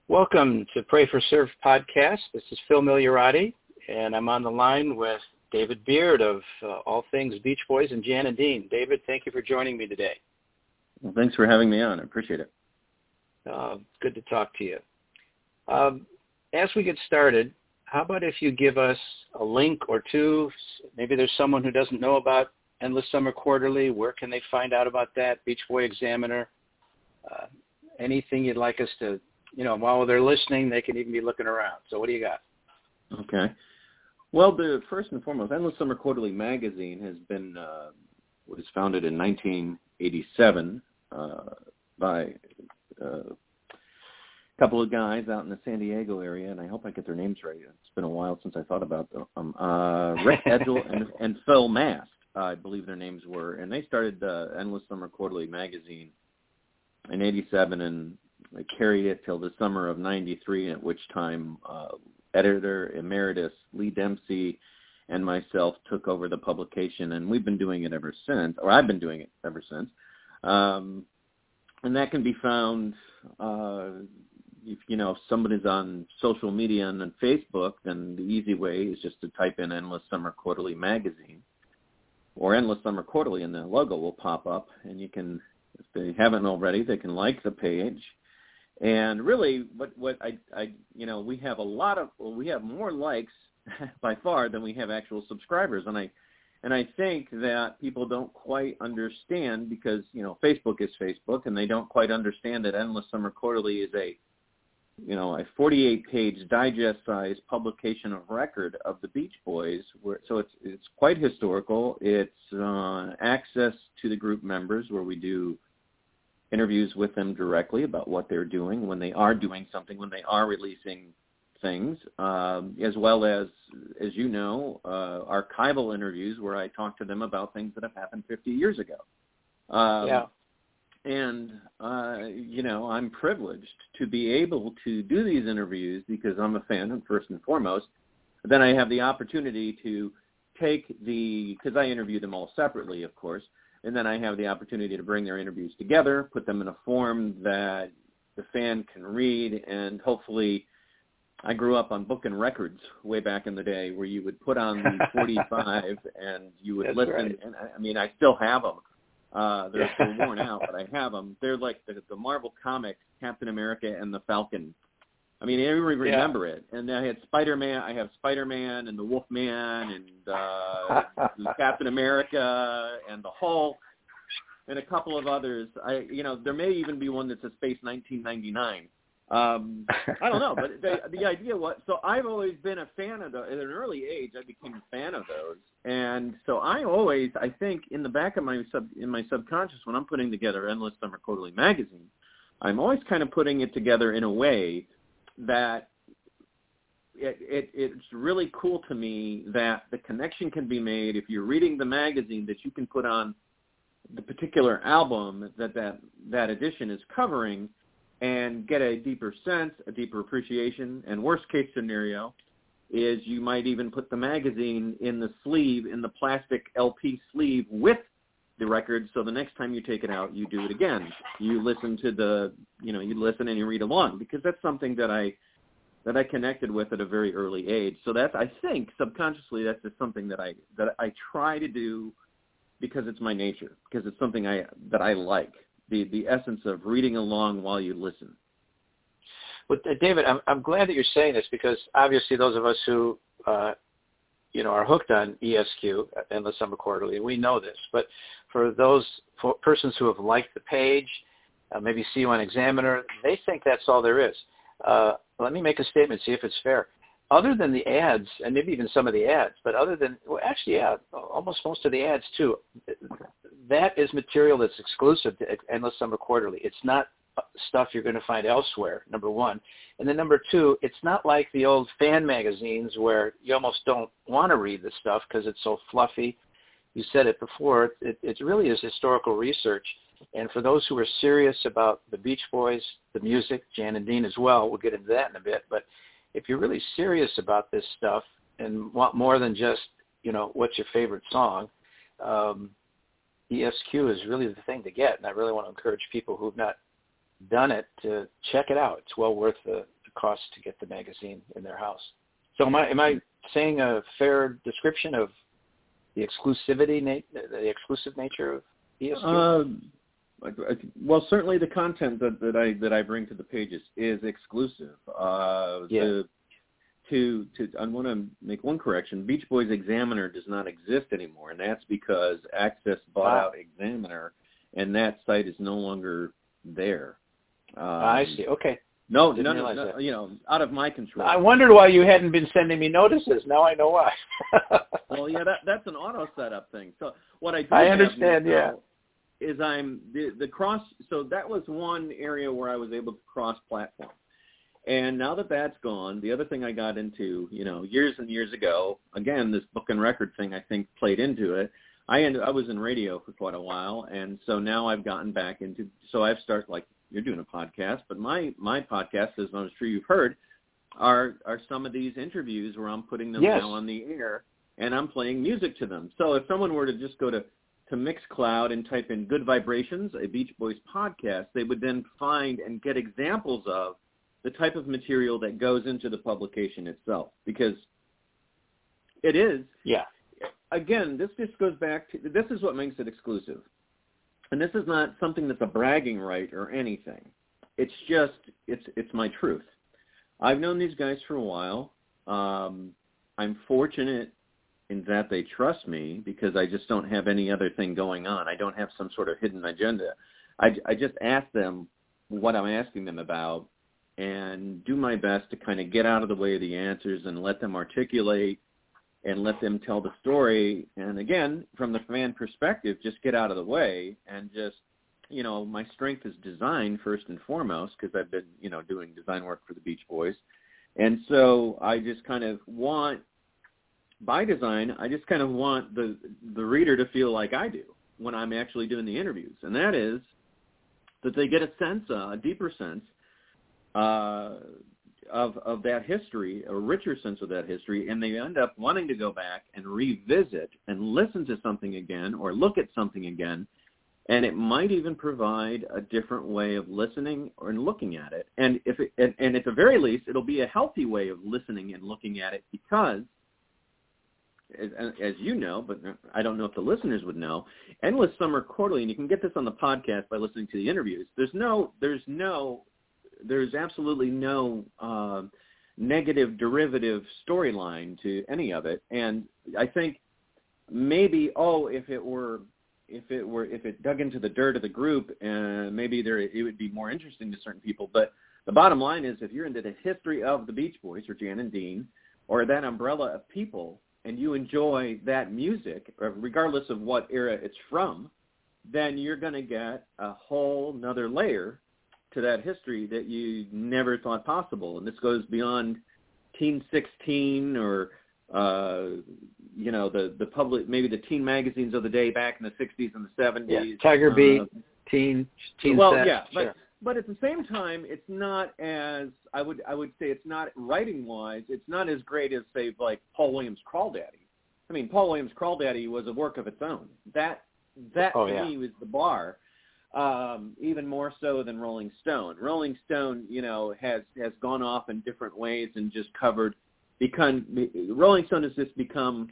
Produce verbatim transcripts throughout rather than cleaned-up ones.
Welcome to Pray for Surf podcast. This is Phil Migliorati, and I'm on the line with David Beard of uh, All Things Beach Boys and Jan and Dean. David, thank you for joining me today. Well, thanks for having me on. I appreciate it. Uh, good to talk to you. Um, as we get started, how about if you give us a link or two? Maybe there's someone who doesn't know about Endless Summer Quarterly. Where can they find out about that? Beach Boy Examiner. Uh, anything you'd like us to, you know, while they're listening, they can even be looking around. So what do you got? Okay. Well, the first and foremost, Endless Summer Quarterly magazine has been, uh, was founded in nineteen eighty-seven uh, by uh, a couple of guys out in the San Diego area, and I hope I get their names right. It's been a while since I thought about them. Um, uh, Rick Edgell and, and Phil Mast, uh, I believe their names were, and they started uh, Endless Summer Quarterly magazine in eighty-seven, and I carried it till the summer of ninety-three, at which time uh, editor emeritus Lee Dempsey and myself took over the publication, and we've been doing it ever since, or I've been doing it ever since. Um, and that can be found, uh, if, you know, if somebody's on social media and on Facebook, then the easy way is just to type in Endless Summer Quarterly magazine, or Endless Summer Quarterly, and the logo will pop up, and you can, if they haven't already, they can like the page. And really, what what I I you know we have a lot of well, we have more likes by far than we have actual subscribers, and I and I think that people don't quite understand, because you know Facebook is Facebook, and they don't quite understand that Endless Summer Quarterly is a you know a forty-eight page digest-sized publication of record of the Beach Boys, where, so it's it's quite historical. It's uh, access to the group members, where we do interviews with them directly about what they're doing, when they are doing something, when they are releasing things, um, as well as, as you know, uh, archival interviews where I talk to them about things that have happened fifty years ago. Um, yeah. And, uh, you know, I'm privileged to be able to do these interviews because I'm a fan, first and foremost. But then I have the opportunity to take the, because I interview them all separately, of course, and then I have the opportunity to bring their interviews together, put them in a form that the fan can read, and hopefully I grew up on book and records way back in the day where you would put on the forty-five and you would That's listen. right. And I mean, I still have them. Uh, they're, they're worn out, but I have them. They're like the, the Marvel Comics, Captain America and the Falcon. I mean, I really remember yeah. it. And I had Spider-Man. I have Spider-Man and the Wolfman and uh, Captain America and the Hulk and a couple of others. I, you know, there may even be one that says Space nineteen ninety-nine. Um, I don't know, but the, the idea was, so I've always been a fan of those. At an early age, I became a fan of those. And so I always, I think, in the back of my sub, in my subconscious, when I'm putting together Endless Summer Quarterly magazine, I'm always kind of putting it together in a way that it, it, it's really cool to me that the connection can be made if you're reading the magazine, that you can put on the particular album that that, that edition is covering and get a deeper sense, a deeper appreciation. And worst case scenario is you might even put the magazine in the sleeve, in the plastic L P sleeve with the record, so the next time you take it out, you do it again. You listen to the, you know, you listen and you read along, because that's something that I that I connected with at a very early age. So that's, I think, subconsciously, that's just something that I that I try to do because it's my nature, because it's something I that I like, the the essence of reading along while you listen. Well, David, I'm I'm glad that you're saying this, because obviously those of us who uh, you know, are hooked on E S Q, Endless Summer Quarterly, we know this. But for those for persons who have liked the page, uh, maybe see you on Examiner, they think that's all there is. Uh, let me make a statement, see if it's fair. Other than the ads, and maybe even some of the ads, but other than, well, actually, yeah, almost most of the ads too, that is material that's exclusive to Endless Summer Quarterly. It's not stuff you're going to find elsewhere, number one. And then number two, it's not like the old fan magazines where you almost don't want to read the stuff because it's so fluffy. You said it before. It, it really is historical research. And for those who are serious about the Beach Boys, the music, Jan and Dean as well, we'll get into that in a bit. But if you're really serious about this stuff and want more than just, you know, what's your favorite song, um, E S Q is really the thing to get. And I really want to encourage people who've not done it to check it out. It's well worth the cost to get the magazine in their house. So am I, am I saying a fair description of the exclusivity, na- the exclusive nature of E S Q? Uh, well, certainly the content that, that I that I bring to the pages is exclusive. Uh, yeah. The, to to I want to make one correction. Beach Boys Examiner does not exist anymore, and that's because Access bought wow. out Examiner, and that site is no longer there. Um, I see. Okay. No, Didn't none realize of, that. you know, out of my control. I wondered why you hadn't been sending me notices. Now I know why. Well, yeah, that that's an auto setup thing. So what I do I have understand. now Yeah. is I'm the the cross. So that was one area where I was able to cross platform. And now that that's gone, the other thing I got into, you know, years and years ago, again, this book and record thing I think played into it. I ended, I was in radio for quite a while, and so now I've gotten back into. So I've started like you're doing a podcast, but my my podcast, as I'm sure you've heard, are are some of these interviews where I'm putting them yes. now on the air and I'm playing music to them. So if someone were to just go to to Mixcloud and type in Good Vibrations, a Beach Boys podcast, they would then find and get examples of the type of material that goes into the publication itself, because it is, yeah. again, this just goes back to, this is what makes it exclusive. And this is not something that's a bragging right or anything. It's just, it's it's my truth. I've known these guys for a while. Um, I'm fortunate in that they trust me because I just don't have any other thing going on. I don't have some sort of hidden agenda. I, I just ask them what I'm asking them about, and do my best to kind of get out of the way of the answers and let them articulate and let them tell the story. And again, from the fan perspective, just get out of the way and just, you know, my strength is design first and foremost, because I've been, you know, doing design work for the Beach Boys. And so I just kind of want, by design, I just kind of want the the reader to feel like I do when I'm actually doing the interviews. And that is that they get a sense, uh, a deeper sense, Uh, of of that history, a richer sense of that history, and they end up wanting to go back and revisit and listen to something again or look at something again, and it might even provide a different way of listening or looking at it. And if it, and, and at the very least, it'll be a healthy way of listening and looking at it, because, as, as you know, but I don't know if the listeners would know, Endless Summer Quarterly, and you can get this on the podcast by listening to the interviews. There's no, there's no. There's absolutely no uh, negative derivative storyline to any of it, and I think maybe oh, if it were, if it were, if it dug into the dirt of the group, and uh, maybe there it would be more interesting to certain people. But the bottom line is, if you're into the history of the Beach Boys or Jan and Dean or that umbrella of people, and you enjoy that music, regardless of what era it's from, then you're going to get a whole nother layer to that history that you never thought possible. And this goes beyond Teen sixteen or, uh, you know, the, the public, maybe the teen magazines of the day back in the sixties and the seventies. Yeah, Tiger uh, Beat, Teen, Teen Well, Set, yeah, but, sure. but at the same time, it's not as, I would I would say it's not, writing-wise, it's not as great as, say, like Paul Williams' Crawdaddy. I mean, Paul Williams' Crawdaddy was a work of its own. That, that oh, to yeah. me was the bar. Um, even more so than Rolling Stone. Rolling Stone, you know, has, has gone off in different ways and just covered, become, Rolling Stone has just become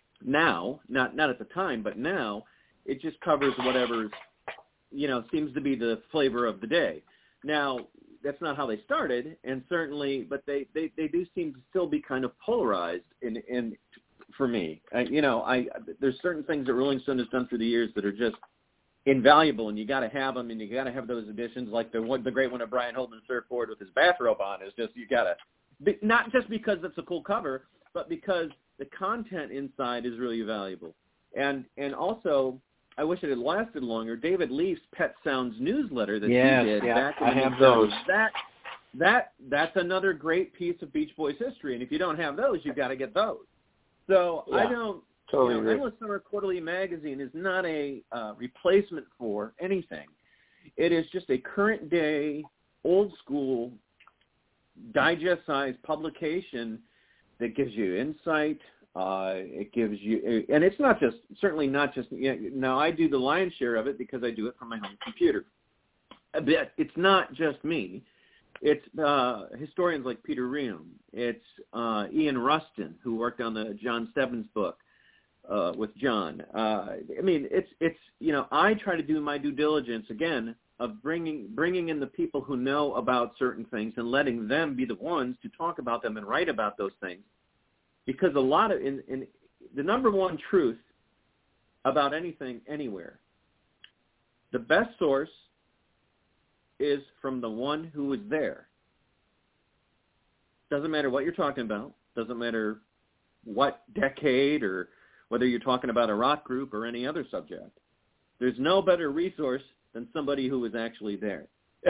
now, not not at the time, but now, it just covers whatever's, you know, seems to be the flavor of the day. Now, that's not how they started, and certainly, but they, they, they do seem to still be kind of polarized in, in for me. I, you know, I there's certain things that Rolling Stone has done through the years that are just invaluable, and you got to have them, and you got to have those editions, like the one, the great one of Brian Holden's surfboard with his bathrobe on is just, you got to, not just because it's a cool cover, but because the content inside is really valuable. And and also, I wish it had lasted longer, David Leaf's Pet Sounds newsletter that yes, he did yeah, back in I the have mid-seventies, those. That, that, that's another great piece of Beach Boys history, and if you don't have those, you've got to get those. So Yeah. I don't, Totally you know, agree. Endless Summer Quarterly magazine is not a uh, replacement for anything. It is just a current day, old school, digest-sized publication that gives you insight. Uh, it gives you, and it's not just, certainly not just, you know, now I do the lion's share of it because I do it from my home computer. But it's not just me. it's uh, historians like Peter Ream. It's uh, Ian Rustin, who worked on the John Stebbins book uh, with John. Uh, I mean, it's it's you know, I try to do my due diligence again of bringing bringing in the people who know about certain things and letting them be the ones to talk about them and write about those things, because a lot of in, in the number one truth about anything anywhere, the best source is from the one who was there. Doesn't matter what you're talking about. Doesn't matter what decade or whether you're talking about a rock group or any other subject. There's no better resource than somebody who was actually there.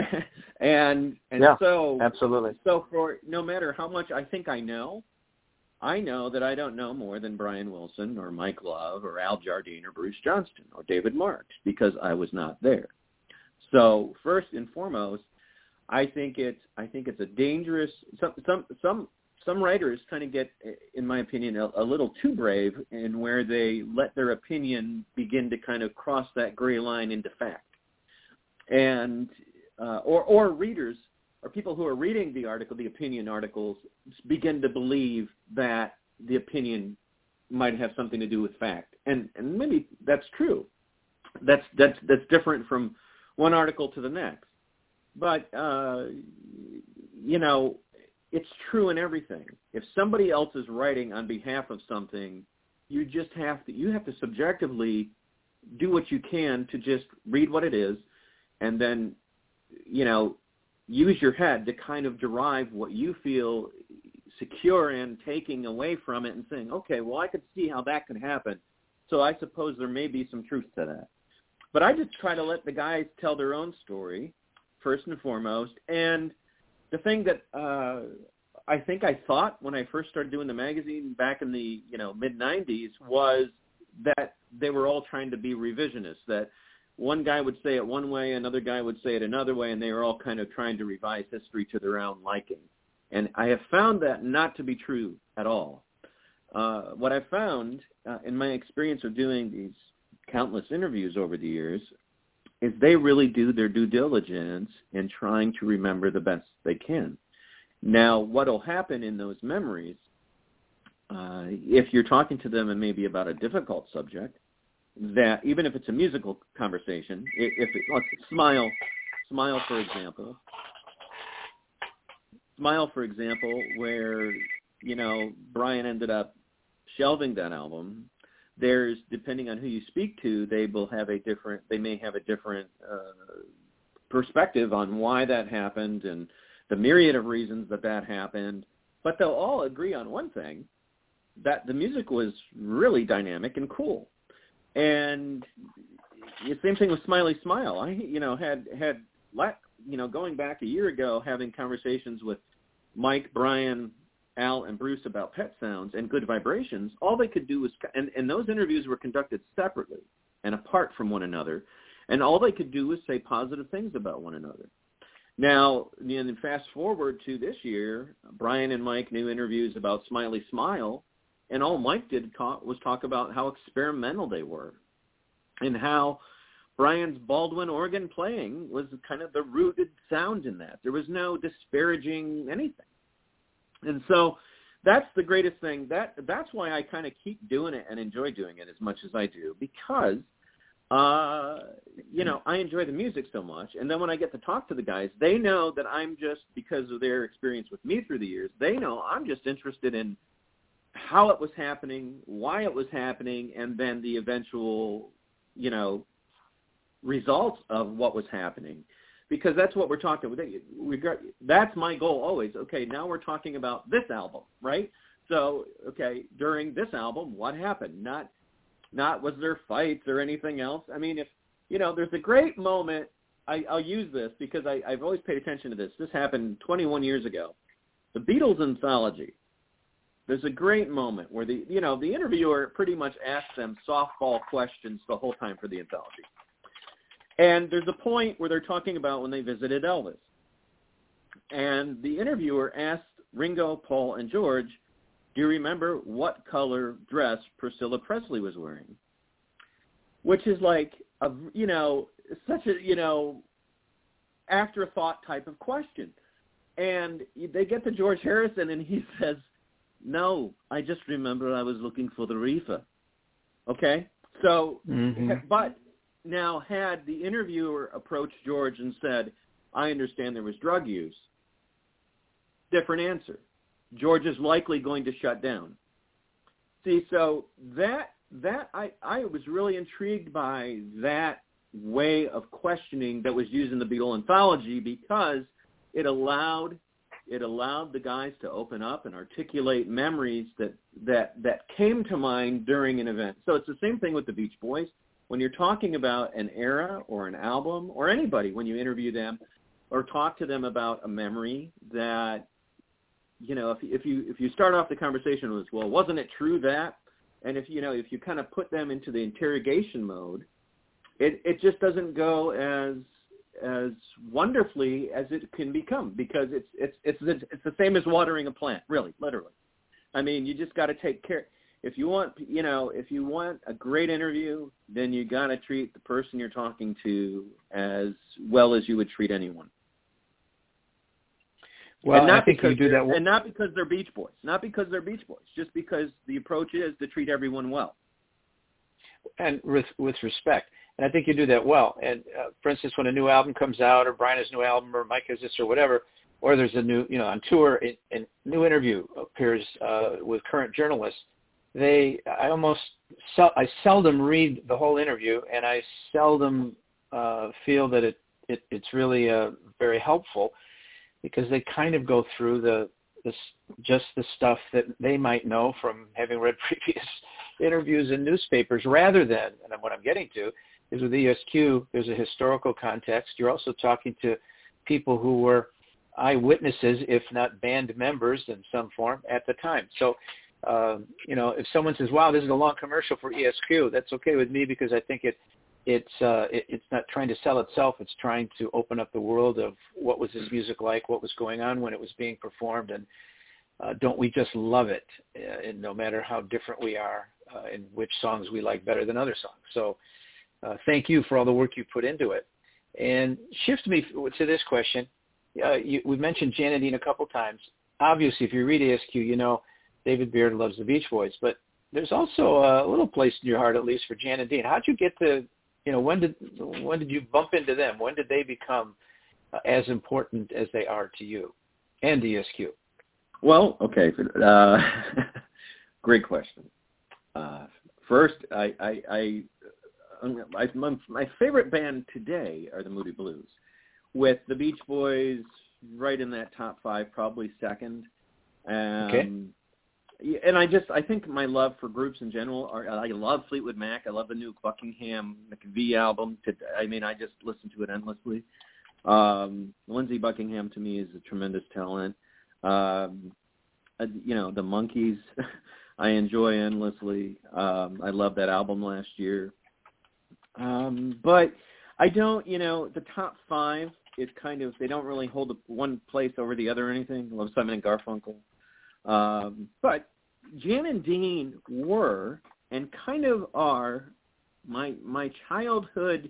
and and yeah, so absolutely. So for no matter how much I think I know, I know that I don't know more than Brian Wilson or Mike Love or Al Jardine or Bruce Johnston or David Marks, because I was not there. So first and foremost, I think it's I think it's a dangerous. Some some some some writers kind of get, in my opinion, a, a little too brave in where they let their opinion begin to kind of cross that gray line into fact, and uh, or or readers or people who are reading the article, the opinion articles, begin to believe that the opinion might have something to do with fact, and and maybe that's true. That's that's that's different from one article to the next. But, uh, you know, it's true in everything. If somebody else is writing on behalf of something, you just have to, you have to subjectively do what you can to just read what it is and then, you know, use your head to kind of derive what you feel secure in taking away from it and saying, okay, well, I could see how that could happen. So I suppose there may be some truth to that. But I just try to let the guys tell their own story, first and foremost. And the thing that uh, I think I thought when I first started doing the magazine back in the you know mid nineties was that they were all trying to be revisionists, that one guy would say it one way, another guy would say it another way, and they were all kind of trying to revise history to their own liking. And I have found that not to be true at all. Uh, what I found uh, in my experience of doing these countless interviews over the years is they really do their due diligence in trying to remember the best they can. Now, what will happen in those memories, uh, if you're talking to them and maybe about a difficult subject, that even if it's a musical conversation, if, if it, let's smile, smile for example, smile for example, where you know Brian ended up shelving that album. There's, depending on who you speak to, they will have a different, they may have a different uh, perspective on why that happened and the myriad of reasons that that happened. But they'll all agree on one thing, that the music was really dynamic and cool. And the same thing with Smiley Smile. I, you know, had, had, you know, going back a year ago, having conversations with Mike, Brian, Al and Bruce about Pet Sounds and Good Vibrations, all they could do was, and, and those interviews were conducted separately and apart from one another, and all they could do was say positive things about one another. Now, and then fast forward to this year, Brian and Mike knew interviews about Smiley Smile, and all Mike did talk, was talk about how experimental they were and how Brian's Baldwin organ playing was kind of the rooted sound in that. There was no disparaging anything. And so that's the greatest thing. That That's why I kind of keep doing it and enjoy doing it as much as I do, because, uh, you know, I enjoy the music so much. And then when I get to talk to the guys, they know that I'm just, because of their experience with me through the years, they know I'm just interested in how it was happening, why it was happening, and then the eventual, you know, results of what was happening. Because that's what we're talking about. We got, that's my goal always. Okay, now we're talking about this album, right? So, okay, during this album, what happened? Not, not was there fights or anything else? I mean, if, you know, there's a great moment. I, I'll use this because I, I've always paid attention to this. This happened twenty-one years ago. The Beatles anthology. There's a great moment where the, you know, the interviewer pretty much asks them softball questions the whole time for the anthology. And there's a point where they're talking about when they visited Elvis. And the interviewer asked Ringo, Paul, and George, do you remember what color dress Priscilla Presley was wearing? Which is like, a, you know, such a, you know, afterthought type of question. And they get to George Harrison, and he says, no, I just remember I was looking for the reefer. Okay? So, mm-hmm. but now had the interviewer approached George and said, I understand there was drug use, different answer. George is likely going to shut down. See, so that, that I, I was really intrigued by that way of questioning that was used in the Beatle anthology because it allowed it allowed the guys to open up and articulate memories that, that, that came to mind during an event. So it's the same thing with the Beach Boys. When you're talking about an era or an album or anybody, when you interview them or talk to them about a memory that, you know, if, if you if you start off the conversation with, well, wasn't it true that? And if, you know, if you kind of put them into the interrogation mode, it, it just doesn't go as as wonderfully as it can become because it's it's it's the, it's the same as watering a plant, really, literally. I mean, you just got to take care. If you want, you know, if you want a great interview, then you got to treat the person you're talking to as well as you would treat anyone. Well, and not I think because you do that, and not because they're Beach Boys, not because they're Beach Boys, just because the approach is to treat everyone well. And with with respect. And I think you do that well. And, uh, for instance, when a new album comes out or Brian has a new album or Mike has this or whatever, or there's a new, you know, on tour, a new interview appears uh, with current journalists, they, I almost, sel- I seldom read the whole interview, and I seldom uh, feel that it, it it's really uh, very helpful because they kind of go through the, this, just the stuff that they might know from having read previous interviews in newspapers rather than, and what I'm getting to, is with E S Q, there's a historical context. You're also talking to people who were eyewitnesses, if not band members in some form at the time. So, uh, you know, if someone says, wow, this is a long commercial for E S Q, that's okay with me because I think it, it's, uh, it, it's not trying to sell itself. It's trying to open up the world of what was this music like, what was going on when it was being performed, and uh, don't we just love it, uh, and no matter how different we are uh, and which songs we like better than other songs. So, Uh, thank you for all the work you put into it. And shift me to this question. Uh, you, we've mentioned Jan and Dean a couple times. Obviously, if you read E S Q, you know David Beard loves the Beach Boys. But there's also a little place in your heart, at least, for Jan and Dean. How'd you get to, you know, when did when did you bump into them? When did they become uh, as important as they are to you and E S Q? Well, okay. Uh, great question. Uh, first, I... I, I My, my, my favorite band today are the Moody Blues, with the Beach Boys right in that top five, probably second. Um, okay. And I just, I think my love for groups in general, are, I love Fleetwood Mac. I love the new Buckingham McVie album. To, I mean, I just listen to it endlessly. Um, Lindsey Buckingham, to me, is a tremendous talent. Um, uh, you know, the Monkees, I enjoy endlessly. Um, I love that album last year. Um, but I don't, you know, the top five is kind of, they don't really hold one place over the other or anything. I love Simon and Garfunkel. Um, but Jan and Dean were and kind of are my my childhood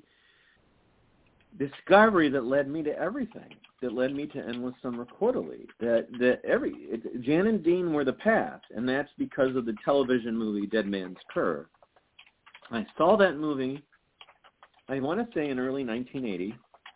discovery that led me to everything, that led me to Endless Summer Quarterly, that, that every, it, Jan and Dean were the path, and that's because of the television movie Dead Man's Curve. I saw that movie, I want to say in early nineteen eighty,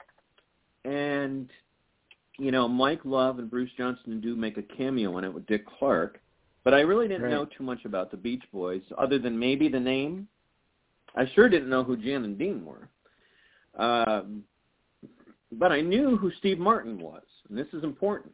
and, you know, Mike Love and Bruce Johnston do make a cameo in it with Dick Clark, but I really didn't right. know too much about the Beach Boys, other than maybe the name. I sure didn't know who Jan and Dean were. Um, but I knew who Steve Martin was, and this is important.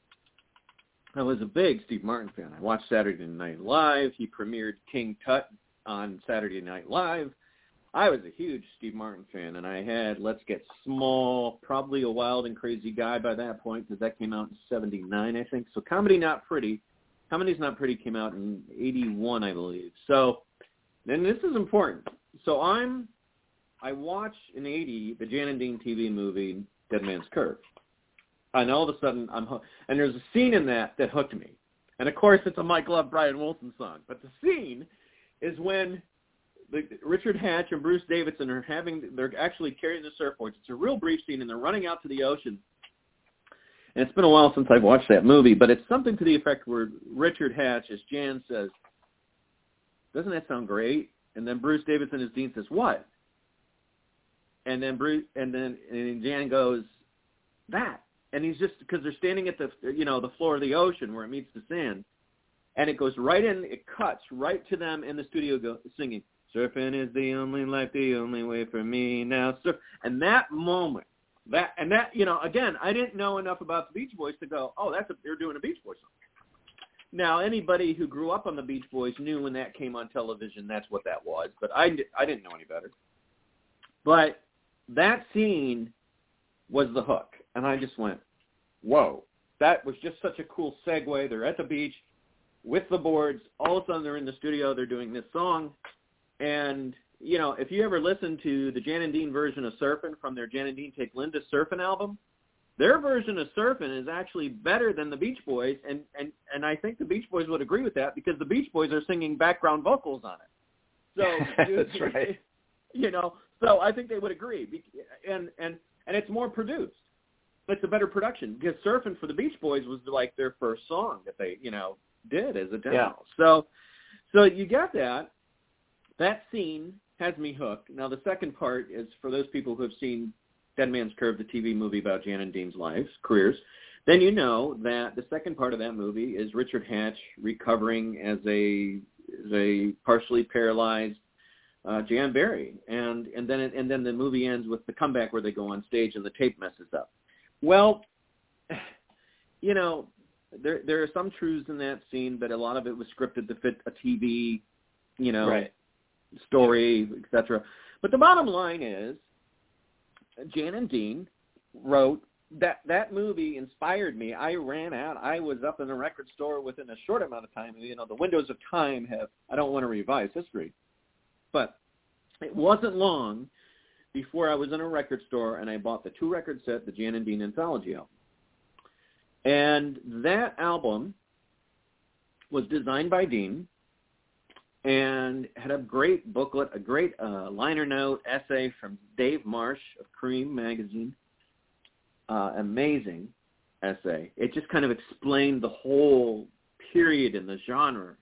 I was a big Steve Martin fan. I watched Saturday Night Live. He premiered King Tut on Saturday Night Live. I was a huge Steve Martin fan, and I had Let's Get Small, probably a Wild and Crazy Guy by that point, because that came out in seventy-nine, I think. So Comedy Not Pretty, Comedy's Not Pretty came out in eighty-one, I believe. So, and this is important. So I'm, I watch in eighty the Jan and Dean T V movie Dead Man's Curve, and all of a sudden I'm hooked. And there's a scene in that that hooked me. And of course, it's a Mike Love, Brian Wilson song. But the scene is when the, Richard Hatch and Bruce Davidson are having, they're actually carrying the surfboards. It's a real brief scene, and they're running out to the ocean. And it's been a while since I've watched that movie, but it's something to the effect where Richard Hatch, as Jan says, doesn't that sound great? And then Bruce Davidson as Dean says, what? And then Bruce, and then and Jan goes, that. And he's just, because they're standing at the, you know, the floor of the ocean where it meets the sand. And it goes right in, it cuts right to them in the studio go, singing, surfing is the only life, the only way for me now. Surf. And that moment, that, and that, you know, again, I didn't know enough about the Beach Boys to go, oh, that's a, they're doing a Beach Boys song. Now, anybody who grew up on the Beach Boys knew when that came on television, that's what that was. But I, I didn't know any better. But that scene was the hook. And I just went, whoa, that was just such a cool segue. They're at the beach with the boards. All of a sudden they're in the studio. They're doing this song. And, you know, if you ever listen to the Jan and Dean version of Surfin' from their Jan and Dean Take Linda Surfin' album, their version of Surfin' is actually better than the Beach Boys. And, and, and I think the Beach Boys would agree with that because the Beach Boys are singing background vocals on it. So, that's right. You know, so I think they would agree. And, and, and it's more produced. It's a better production because Surfin' for the Beach Boys was like their first song that they, you know, did as a demo. Yeah. So, so you got that. That scene has me hooked. Now, the second part is for those people who have seen Dead Man's Curve, the T V movie about Jan and Dean's lives, careers, then you know that the second part of that movie is Richard Hatch recovering as a as a partially paralyzed uh, Jan Berry, and and then it, and then the movie ends with the comeback where they go on stage and the tape messes up. Well, you know, there there are some truths in that scene, but a lot of it was scripted to fit a T V, you know, right. story, et cetera. But the bottom line is, Jan and Dean wrote that that movie inspired me. I ran out. I was up in a record store within a short amount of time. You know, the windows of time have, I don't want to revise history, but it wasn't long before I was in a record store and I bought the two-record set, the Jan and Dean Anthology album. And that album was designed by Dean and had a great booklet, a great uh, liner note essay from Dave Marsh of Cream magazine. Uh, amazing essay. It just kind of explained the whole period in the genre.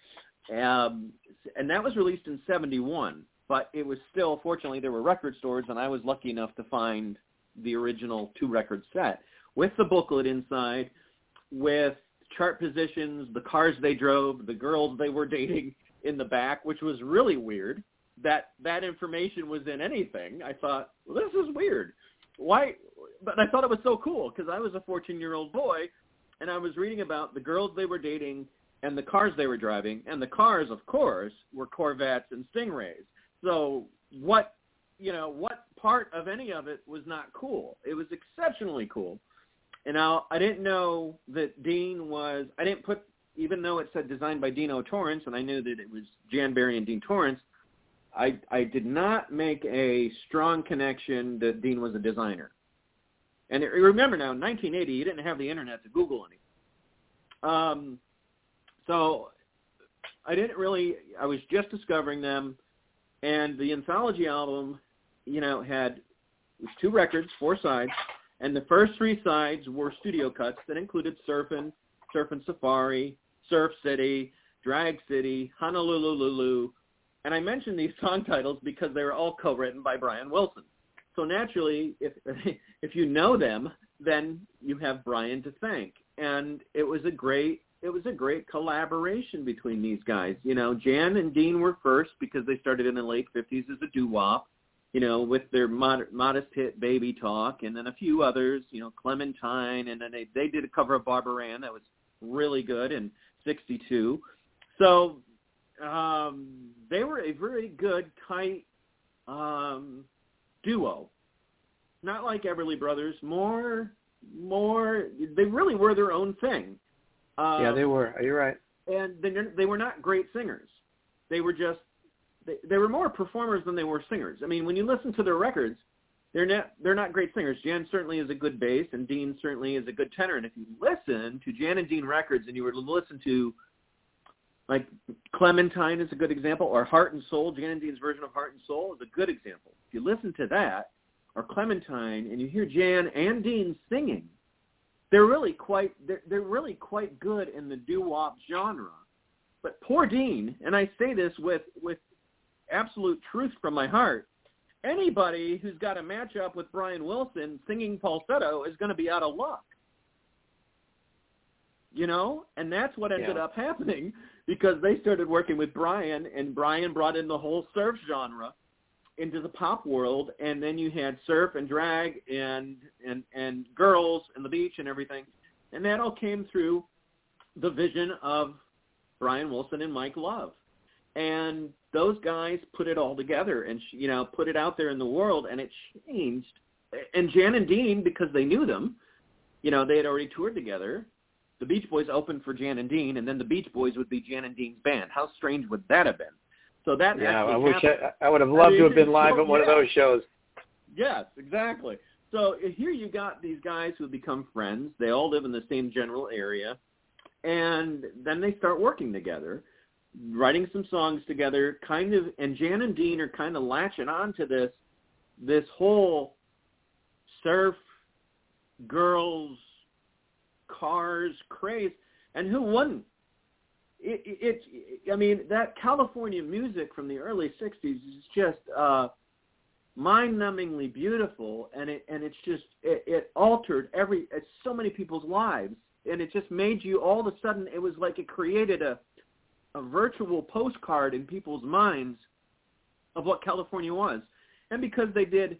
Um, and that was released in seventy-one. But it was still, fortunately, there were record stores, and I was lucky enough to find the original two-record set with the booklet inside, with chart positions, the cars they drove, the girls they were dating in the back, which was really weird. That that information was in anything. I thought, well, this is weird. Why? But I thought it was so cool because I was a fourteen-year-old boy, and I was reading about the girls they were dating and the cars they were driving, and the cars, of course, were Corvettes and Stingrays. So what, you know, what part of any of it was not cool? It was exceptionally cool. And now I didn't know that Dean was, I didn't put, even though it said designed by Dino Torrance, and I knew that it was Jan Berry and Dean Torrance, I, I did not make a strong connection that Dean was a designer. And remember now, in nineteen eighty, you didn't have the internet to Google anything. Um, so I didn't really, I was just discovering them. And the anthology album, you know, had it was two records, four sides, and the first three sides were studio cuts that included Surfin', Surfin' Safari, Surf City, Drag City, Honolulu, and I mentioned these song titles because they were all co-written by Brian Wilson. So naturally, if if you know them, then you have Brian to thank, and it was a great. It was a great collaboration between these guys. You know, Jan and Dean were first because they started in the late fifties as a doo-wop, you know, with their mod- modest hit Baby Talk, and then a few others, you know, Clementine, and then they, they did a cover of Barbara Ann that was really good in sixty-two. So um, they were a very good, tight um, duo. Not like Everly Brothers, more, more, they really were their own thing. Um, yeah, they were. You're right. And they they were not great singers. They were just they, they were more performers than they were singers. I mean, when you listen to their records, they're not they're not great singers. Jan certainly is a good bass, and Dean certainly is a good tenor. And if you listen to Jan and Dean records, and you were to listen to like Clementine is a good example, or Heart and Soul, Jan and Dean's version of Heart and Soul is a good example. If you listen to that, or Clementine, and you hear Jan and Dean singing, they're really quite they're, they're really quite good in the doo-wop genre. But poor Dean, and I say this with with absolute truth from my heart, anybody who's got a matchup with Brian Wilson singing falsetto is going to be out of luck. You know, and that's what ended yeah. up happening because they started working with Brian, and Brian brought in the whole surf genre into the pop world, and then you had surf and drag and and and girls and the beach and everything, and that all came through the vision of Brian Wilson and Mike Love, and those guys put it all together and you know put it out there in the world, and it changed. And Jan and Dean, because they knew them, you know, they had already toured together. The Beach Boys opened for Jan and Dean, and then the Beach Boys would be Jan and Dean's band. How strange would that have been? So that yeah, I happened. wish I, I would have loved I mean, to have been live so, at one yeah. of those shows. Yes, exactly. So here you got these guys who have become friends. They all live in the same general area, and then they start working together, writing some songs together. Kind of, and Jan and Dean are kind of latching on to this this whole surf, girls, cars craze, and who wouldn't? It, it, it, I mean, that California music from the early sixties is just uh, mind-numbingly beautiful, and it and it's just it, it altered every it's so many people's lives, and it just made you all of a sudden. It was like it created a a virtual postcard in people's minds of what California was, and because they did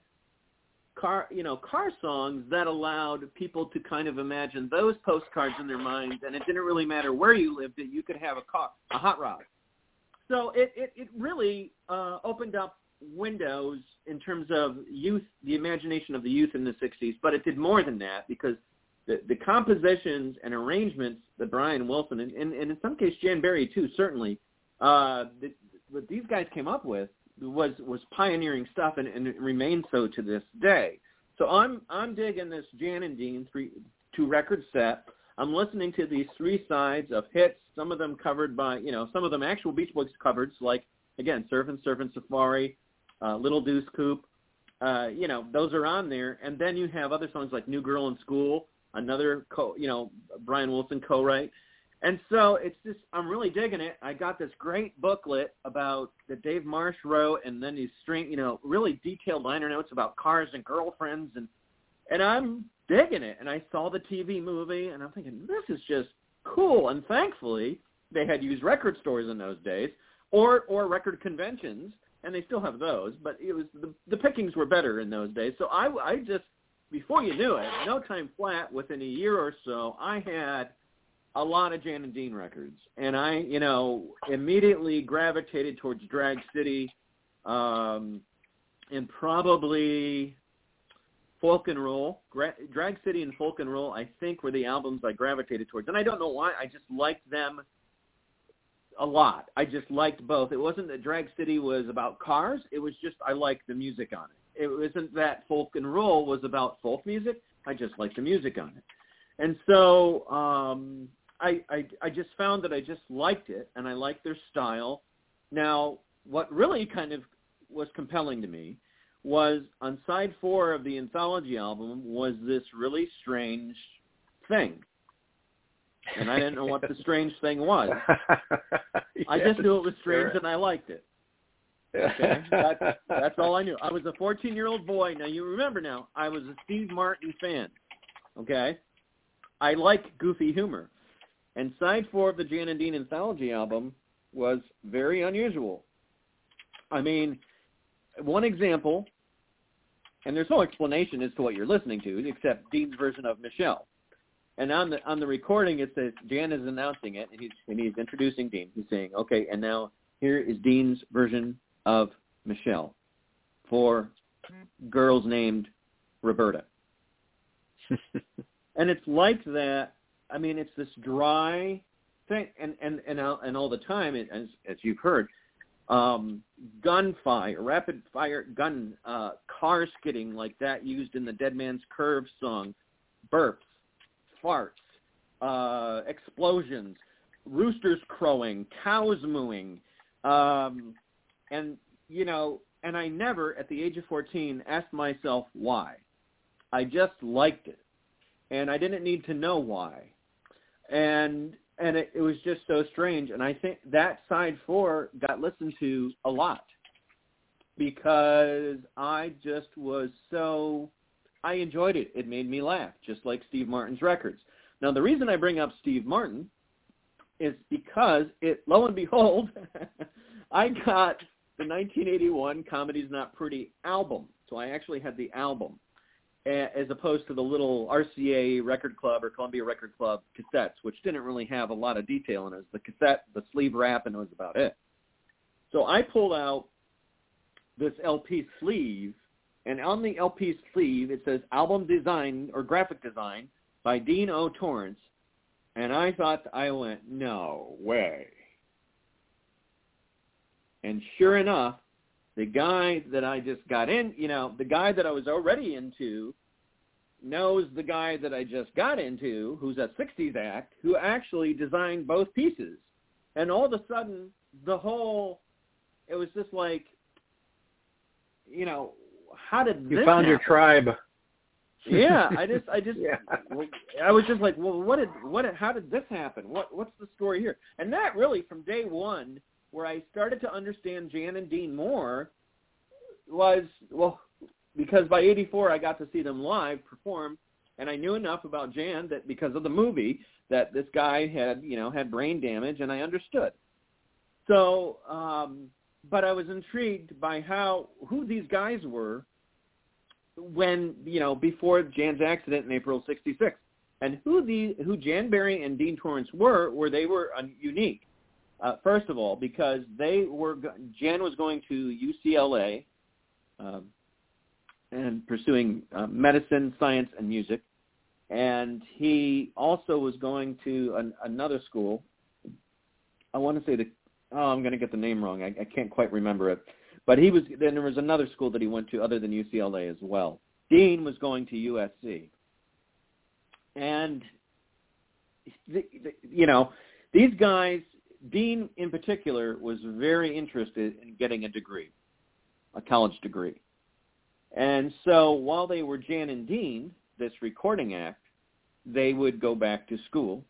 car you know car songs, that allowed people to kind of imagine those postcards in their minds, and it didn't really matter where you lived, that you could have a car a hot rod. So it it, it really uh, opened up windows in terms of youth, the imagination of the youth in the sixties, but it did more than that, because the, the compositions and arrangements that Brian Wilson and, and, and in some cases Jan Berry too, certainly uh, the, what these guys came up with was was pioneering stuff, and, and it remains so to this day. So I'm I'm digging this Jan and Dean three two record set. I'm listening to these three sides of hits, some of them covered by, you know, some of them actual Beach Boys covers, like, again, Surfin' Surfin' Safari, uh, Little Deuce Coupe, uh, you know, those are on there. And then you have other songs like New Girl in School, another, co, you know, Brian Wilson co-write. And so it's just, I'm really digging it. I got this great booklet about that Dave Marsh wrote, and then these string, you know, really detailed liner notes about cars and girlfriends, and and I'm digging it. And I saw the T V movie, and I'm thinking, this is just cool. And thankfully, they had used record stores in those days, or or record conventions, and they still have those. But it was the, the pickings were better in those days. So I, I just, before you knew it, no time flat, within a year or so, I had a lot of Jan and Dean records, and I, you know, immediately gravitated towards Drag City, um, and probably Folk and Roll. Gra- Drag City and Folk and Roll, I think, were the albums I gravitated towards, and I don't know why. I just liked them a lot. I just liked both. It wasn't that Drag City was about cars. It was just I liked the music on it. It wasn't that Folk and Roll was about folk music. I just liked the music on it. And so um, I, I I just found that I just liked it, and I liked their style. Now, what really kind of was compelling to me was on side four of the anthology album was this really strange thing. And I didn't know what the strange thing was. Yes, I just knew it was strange, sure. And I liked it. Okay? That's, that's all I knew. I was a fourteen-year-old boy. Now, you remember now, I was a Steve Martin fan. Okay? I like goofy humor. And side four of the Jan and Dean anthology album was very unusual. I mean, one example, and there's no explanation as to what you're listening to except Dean's version of Michelle. And on the on the recording, it says Jan is announcing it, and he's and he's introducing Dean. He's saying, "Okay, and now here is Dean's version of Michelle for girls named Roberta." And it's like that. I mean, it's this dry thing, and and and, and all the time, it, as as you've heard, um, gunfire, rapid fire gun, uh, car skidding like that used in the Dead Man's Curve song, burps, farts, uh, explosions, roosters crowing, cows mooing, um, and you know, and I never, at the age of fourteen, asked myself why. I just liked it. and I didn't need to know why. And and it, it was just so strange. And I think that side four got listened to a lot because I just was so, I enjoyed it. It made me laugh, just like Steve Martin's records. Now, the reason I bring up Steve Martin is because, it, lo and behold, I got the nineteen eighty-one Comedy's Not Pretty album. So I actually had the album, as opposed to the little R C A Record Club or Columbia Record Club cassettes, which didn't really have a lot of detail in it. It was the cassette, the sleeve wrap, and it was about it. So I pulled out this L P sleeve, and on the L P sleeve it says album design or graphic design by Dean O. Torrance, and I thought, I went, no way. And sure enough, the guy that I just got in, you know, the guy that I was already into knows the guy that I just got into, who's a sixties act, who actually designed both pieces. And all of a sudden, the whole, it was just like, you know, how did you this found happen? Your tribe? Yeah, I just, I just, yeah. I was just like, well, what did, what, how did this happen? What, what's the story here? And that really, from day one, where I started to understand Jan and Dean more, was, well, because by eighty-four I got to see them live perform, and I knew enough about Jan that because of the movie that this guy had, you know, had brain damage, and I understood. So, um, but I was intrigued by how, who these guys were when, you know, before Jan's accident in April of sixty-six, and who the, who Jan Berry and Dean Torrance were, where they were un- unique. Uh, first of all, because they were, Jan was going to U C L A um, and pursuing uh, medicine, science, and music, and he also was going to an, another school. I want to say the, oh, I'm going to get the name wrong. I, I can't quite remember it, but he was. Then there was another school that he went to other than U C L A as well. Dean was going to U S C, and the, the, you know, these guys. Dean, in particular, was very interested in getting a degree, a college degree. And so while they were Jan and Dean, this recording act, they would go back to school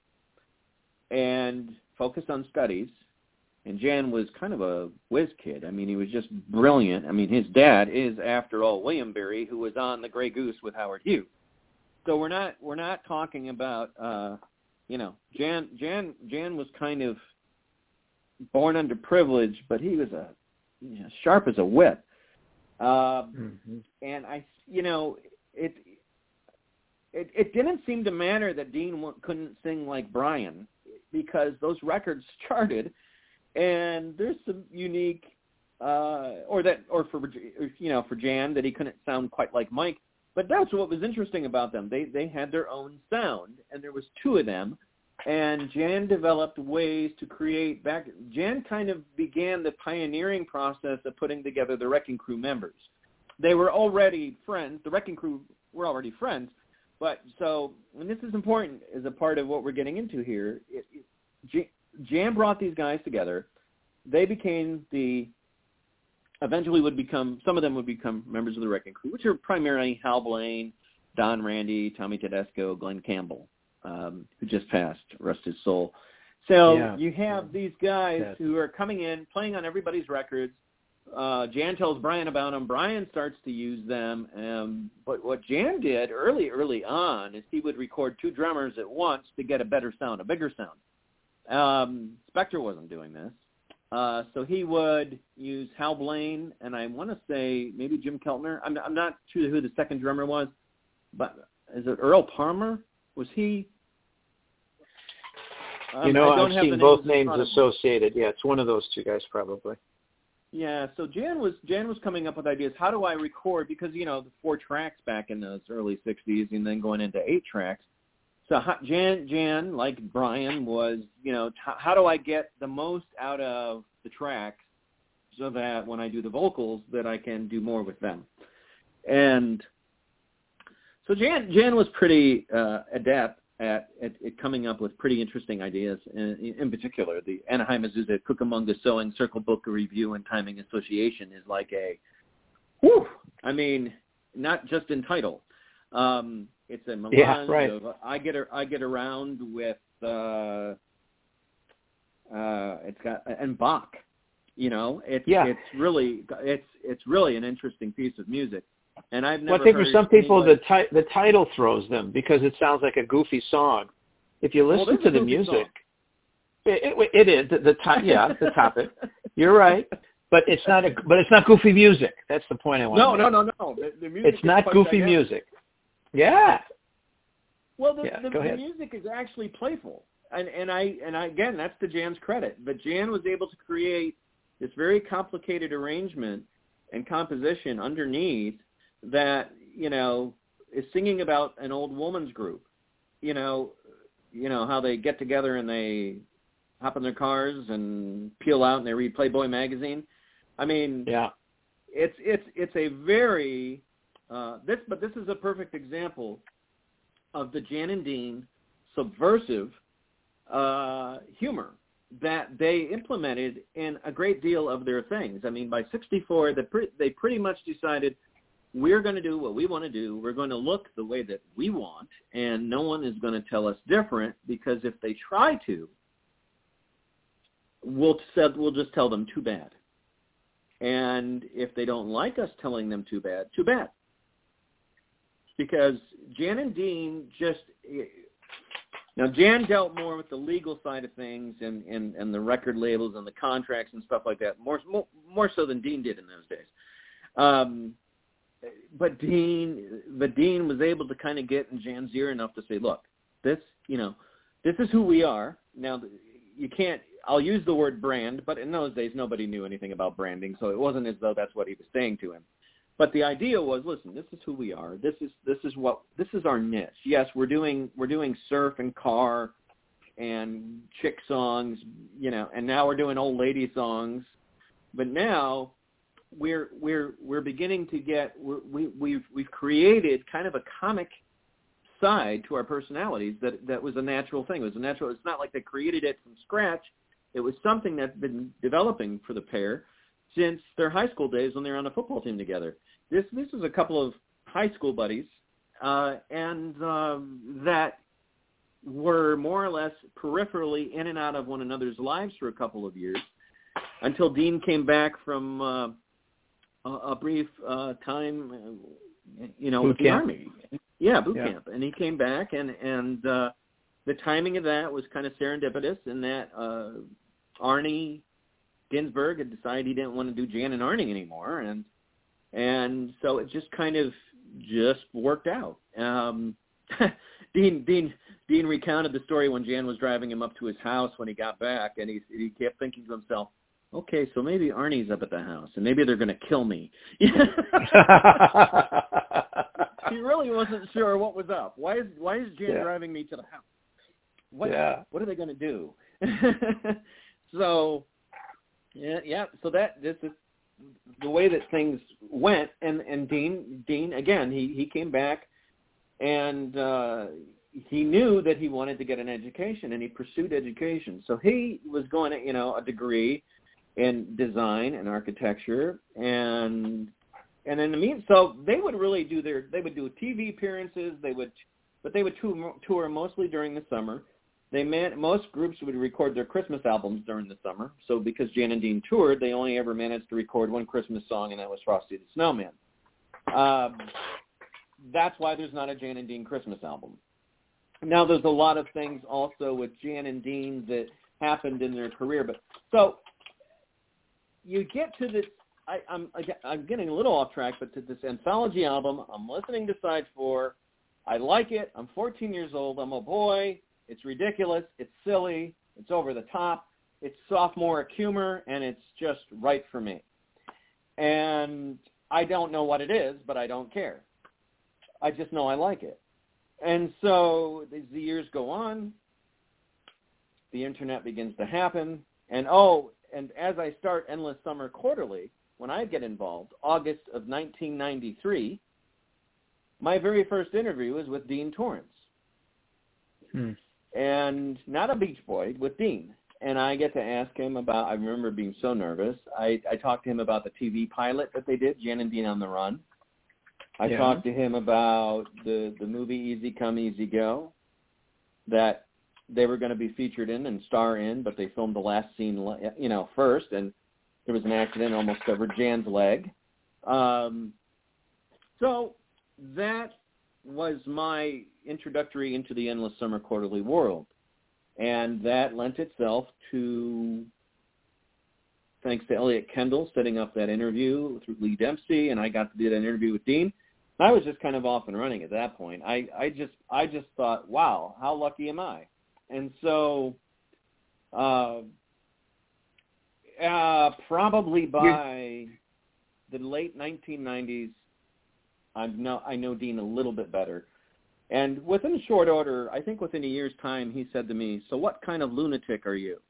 and focus on studies. And Jan was kind of a whiz kid. I mean, he was just brilliant. I mean, his dad is, after all, William Berry, who was on The Grey Goose with Howard Hughes. So we're not we're not talking about, uh, you know, Jan Jan Jan was kind of born under privilege, but he was a you know, sharp as a whip. Uh, mm-hmm. And I, you know, it, it it didn't seem to matter that Dean couldn't sing like Brian, because those records charted, and there's some unique, uh, or that, or for you know for Jan that he couldn't sound quite like Mike. But that's what was interesting about them. They they had their own sound, and there was two of them. And Jan developed ways to create back. Jan kind of began the pioneering process of putting together the Wrecking Crew members. They were already friends. The Wrecking Crew were already friends. But so, and this is important as a part of what we're getting into here, it, it, Jan brought these guys together. They became the, eventually would become, some of them would become members of the Wrecking Crew, which are primarily Hal Blaine, Don Randy, Tommy Tedesco, Glenn Campbell. Um, who just passed, rest his soul. So yeah. You have these guys yeah. who are coming in, playing on everybody's records. Uh, Jan tells Brian about them. Brian starts to use them. Um, but what Jan did early, early on is he would record two drummers at once to get a better sound, a bigger sound. Um, Spector wasn't doing this. Uh, so he would use Hal Blaine, and I want to say maybe Jim Keltner. I'm, I'm not sure who the second drummer was, but is it Earl Palmer? Was he? Um, you know, I've seen both names associated. Yeah, it's one of those two guys probably. Yeah, so Jan was Jan was coming up with ideas. How do I record? Because, you know, the four tracks back in those early sixties and then going into eight tracks. So how, Jan, Jan, like Brian, was, you know, t- how do I get the most out of the tracks so that when I do the vocals that I can do more with them? And so Jan Jan was pretty uh, adept at, at, at coming up with pretty interesting ideas. In, in particular, the Anaheim Azusa Cucamonga Sewing Circle Book Review and Timing Association is like a, whew, I mean, not just in title. Um, It's a melange yeah, right. of I get I get around with uh, uh, it's got and Bach. You know, it's yeah. it's really it's it's really an interesting piece of music. And I've never well, I think heard for some people anybody... the ti- the title throws them because it sounds like a goofy song. If you listen well, to the music, it, it, it is the, the top. Yeah, the topic. You're right, but it's not a but it's not goofy music. That's the point I want. No, to no, make. no, no. The, the music it's not goofy dynamic. music. Yeah. Well, the, yeah, the, go the ahead. music is actually playful, and and I and I, again, that's to Jan's credit. But Jan was able to create this very complicated arrangement and composition underneath that, you know, is singing about an old woman's group. You know, you know how they get together and they hop in their cars and peel out and they read Playboy magazine. I mean, yeah, it's it's it's a very uh, this, but this is a perfect example of the Jan and Dean subversive uh, humor that they implemented in a great deal of their things. I mean, by sixty-four, they, pre- they pretty much decided we're going to do what we want to do. We're going to look the way that we want, and no one is going to tell us different, because if they try to, we'll, we'll just tell them too bad. And if they don't like us telling them too bad, too bad. Because Jan and Dean just... Now, Jan dealt more with the legal side of things and, and, and the record labels and the contracts and stuff like that, more, more, more so than Dean did in those days. Um, but Dean, but Dean was able to kind of get in Jan's ear enough to say, look, this, you know, this is who we are. Now, you can't, I'll use the word brand, but in those days, nobody knew anything about branding, so it wasn't as though that's what he was saying to him. But the idea was, listen, this is who we are. This is this is what this is our niche. Yes, we're doing we're doing surf and car and chick songs, you know, and now we're doing old lady songs. But now we're we're we're beginning to get we're, we we've we've created kind of a comic side to our personalities that that was a natural thing. It was a natural. It's not like they created it from scratch. It was something that's been developing for the pair since their high school days when they were on a football team together. This this was a couple of high school buddies, uh, and um, that were more or less peripherally in and out of one another's lives for a couple of years, until Dean came back from uh, a, a brief uh, time, uh, you know, boot with the camp. Army. Yeah, boot yeah. camp. And he came back, and, and uh, the timing of that was kind of serendipitous in that uh, Arnie Ginsberg had decided he didn't want to do Jan and Arnie anymore, and and so it just kind of just worked out. Um, Dean Dean Dean recounted the story when Jan was driving him up to his house when he got back, and he he kept thinking to himself, okay, so maybe Arnie's up at the house, and maybe they're going to kill me. He really wasn't sure what was up. Why is why is Jan yeah. driving me to the house? What yeah. what are they going to do? so. Yeah, yeah. So that this is the way that things went, and, and Dean Dean again he, he came back, and uh, he knew that he wanted to get an education, and he pursued education. So he was going to you know a degree in design and architecture, and and in the mean so they would really do their they would do T V appearances. They would, but they would tour, tour mostly during the summer. They man, most groups would record their Christmas albums during the summer. So because Jan and Dean toured, they only ever managed to record one Christmas song, and that was Frosty the Snowman. Um, that's why there's not a Jan and Dean Christmas album. Now, there's a lot of things also with Jan and Dean that happened in their career. But so you get to this. I, I'm I'm getting a little off track, but to this anthology album, I'm listening to side four. I like it. I'm fourteen years old. I'm a boy. It's ridiculous. It's silly. It's over the top. It's sophomoric humor, and it's just right for me. And I don't know what it is, but I don't care. I just know I like it. And so as the years go on, the internet begins to happen. And, oh, and as I start Endless Summer Quarterly, when I get involved, August of nineteen ninety-three, my very first interview is with Dean Torrance. Hmm. And not a Beach Boy, with Dean. And I get to ask him about, I remember being so nervous, I, I talked to him about the T V pilot that they did, Jan and Dean on the Run. I yeah. talked to him about the, the movie Easy Come, Easy Go that they were going to be featured in and star in, but they filmed the last scene, you know, first, and there was an accident, almost severed Jan's leg. Um, so that was my introductory into the Endless Summer Quarterly world, and that lent itself to, thanks to Elliot Kendall setting up that interview through Lee Dempsey, and I got to do that interview with Dean. I was just kind of off and running at that point. I, I just I just thought, wow, how lucky am I? And so uh, uh, probably by the late nineteen nineties, I know, I know Dean a little bit better. And within short order, I think within a year's time, he said to me, so what kind of lunatic are you?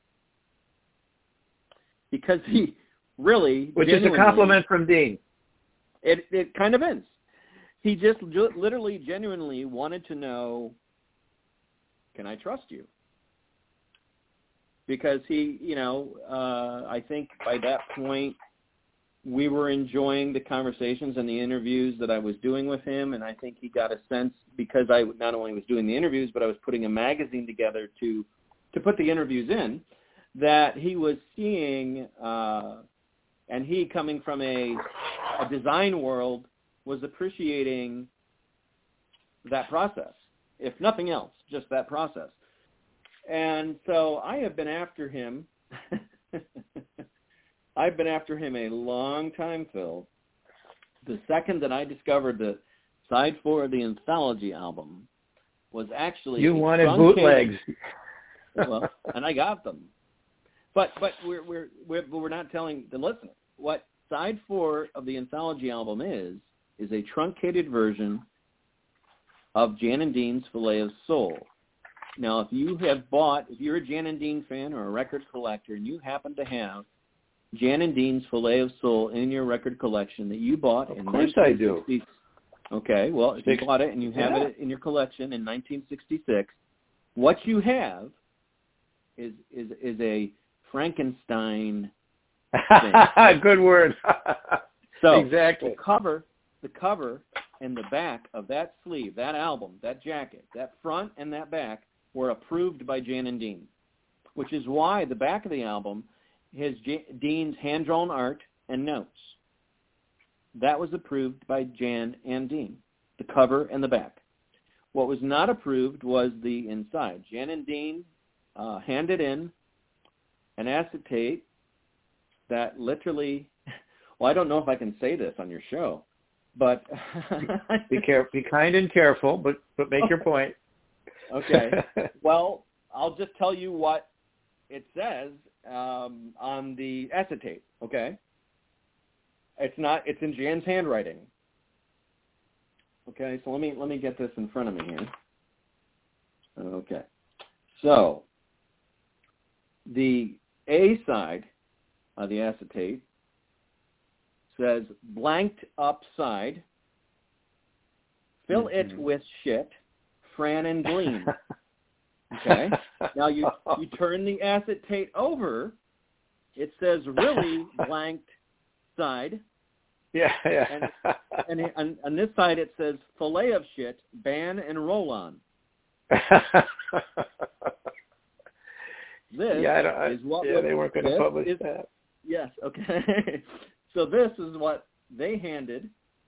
Because he really... Which is a compliment from Dean. It, it kind of is. He just literally, genuinely wanted to know, can I trust you? Because he, you know, uh, I think by that point, we were enjoying the conversations and the interviews that I was doing with him, and I think he got a sense, because I not only was doing the interviews, but I was putting a magazine together to to put the interviews in, that he was seeing, uh, and he coming from a, a design world, was appreciating that process, if nothing else, just that process. And so I have been after him. I've been after him a long time, Phil. The second that I discovered the side four of the anthology album was actually... You wanted bootlegs. Well, and I got them. But but we're we're we're we're not telling the listener what side four of the anthology album is. Is a truncated version of Jan and Dean's Filet of Soul. Now, if you have bought, if you're a Jan and Dean fan or a record collector, and you happen to have Jan and Dean's Filet of Soul in your record collection that you bought of in course I do. Okay, well, if you bought it and you have yeah. it in your collection in nineteen sixty-six, what you have is is is a Frankenstein thing. Good word. So exactly. the cover, the cover and the back of that sleeve, that album, that jacket, that front and that back were approved by Jan and Dean, which is why the back of the album has J- Dean's hand-drawn art and notes. That was approved by Jan and Dean, the cover and the back. What was not approved was the inside. Jan and Dean uh, handed in an acetate that literally, well, I don't know if I can say this on your show, but... be careful, be kind and careful, but, but make your point. Okay. Well, I'll just tell you what it says um, on the acetate, okay? It's not, it's in Jan's handwriting. Okay, so let me let me get this in front of me here. Okay. So the A side of the acetate says blanked upside, fill mm-hmm. it with shit, Fran and Gleam. Okay. Now you you turn the acetate over, it says really blanked side. Yeah, yeah. And, and on, on this side it says fillet of shit, ban and roll on. This yeah, I don't, is what yeah, they weren't going to publish is, that. Yes, okay. So this is what they handed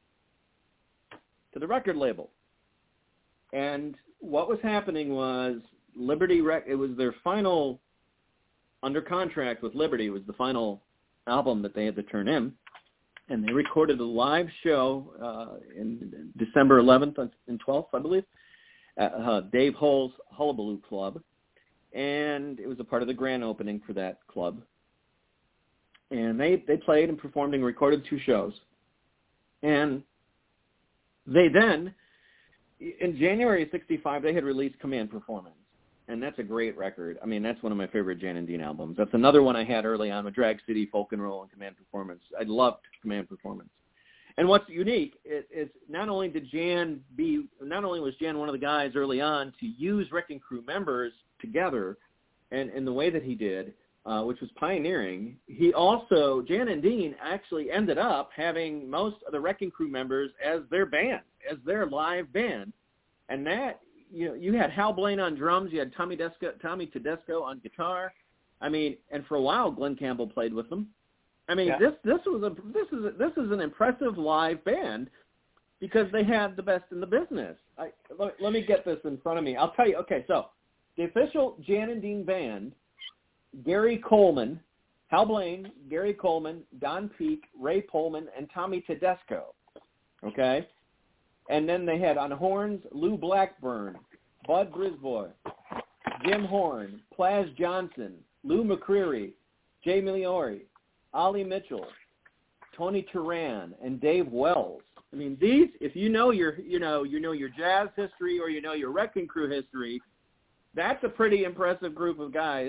to the record label. And what was happening was Liberty, Rec- it was their final, under contract with Liberty, it was the final album that they had to turn in. And they recorded a live show uh, in December eleventh and twelfth, I believe, at uh, Dave Hull's Hullabaloo Club. And it was a part of the grand opening for that club. And they, they played and performed and recorded two shows. And they then, in January of sixty-five, they had released Command Performance. And that's a great record. I mean, that's one of my favorite Jan and Dean albums. That's another one I had early on with Drag City, Folk and Roll, and Command Performance. I loved Command Performance. And what's unique is, is not only did Jan be, not only was Jan one of the guys early on to use Wrecking Crew members together and in the way that he did, uh, which was pioneering. He also, Jan and Dean actually ended up having most of the Wrecking Crew members as their band, as their live band. And that, you know, you had Hal Blaine on drums, you had Tommy, Desco, Tommy Tedesco on guitar. I mean, and for a while, Glenn Campbell played with them. I mean, yeah. this this was a this is a, this is an impressive live band because they had the best in the business. I, let, let me get this in front of me. I'll tell you. Okay, so the official Jan and Dean band: Gary Coleman, Hal Blaine, Gary Coleman, Don Peake, Ray Pullman, and Tommy Tedesco. Okay, and then they had on horns Lou Blackburn, Bud Brisbois, Jim Horn, Plaz Johnson, Lou McCreary, Jay Miliori, Ollie Mitchell, Tony Turan, and Dave Wells. I mean, these, if you know your, you know, you know your jazz history or you know your Wrecking Crew history, that's a pretty impressive group of guys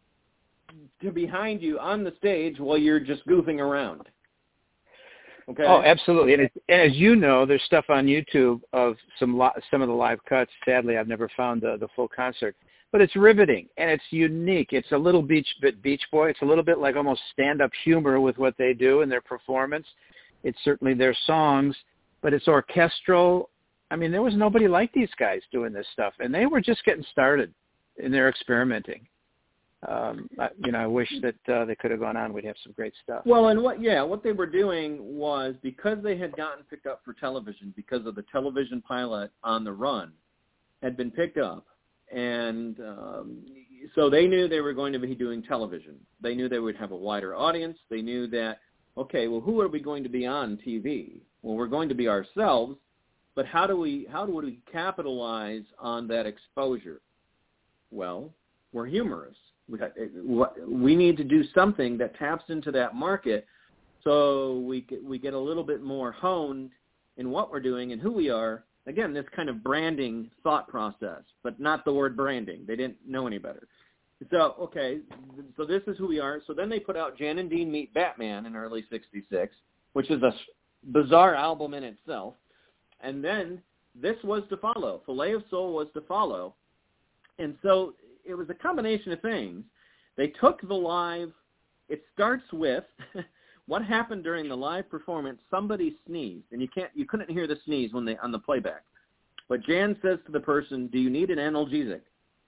to behind you on the stage while you're just goofing around. Okay. Oh, absolutely. And, it, and as you know, there's stuff on YouTube of some lo- some of the live cuts. Sadly, I've never found the, the full concert. But it's riveting, and it's unique. It's a little Beach bit Beach Boy. It's a little bit like almost stand-up humor with what they do in their performance. It's certainly their songs, but it's orchestral. I mean, there was nobody like these guys doing this stuff, and they were just getting started in their experimenting. Um, I, you know, I wish that uh, they could have gone on. We'd have some great stuff. Well, and what, yeah, what they were doing was because they had gotten picked up for television, because of the television pilot On the Run had been picked up. And um, so they knew they were going to be doing television. They knew they would have a wider audience. They knew that, okay, well, who are we going to be on T V? Well, we're going to be ourselves, but how do we how do we capitalize on that exposure? Well, we're humorous. We, we need to do something that taps into that market so we get, we get a little bit more honed in what we're doing and who we are. Again, this kind of branding thought process, but not the word branding. They didn't know any better. So, okay, so this is who we are. So then they put out Jan and Dean Meet Batman in early sixty-six, which is a bizarre album in itself. And then this was to follow. Filet of Soul was to follow. And so it was a combination of things. They took the live, it starts with what happened during the live performance. Somebody sneezed, and you can't, you couldn't hear the sneeze when they on the playback. But Jan says to the person, "Do you need an analgesic?"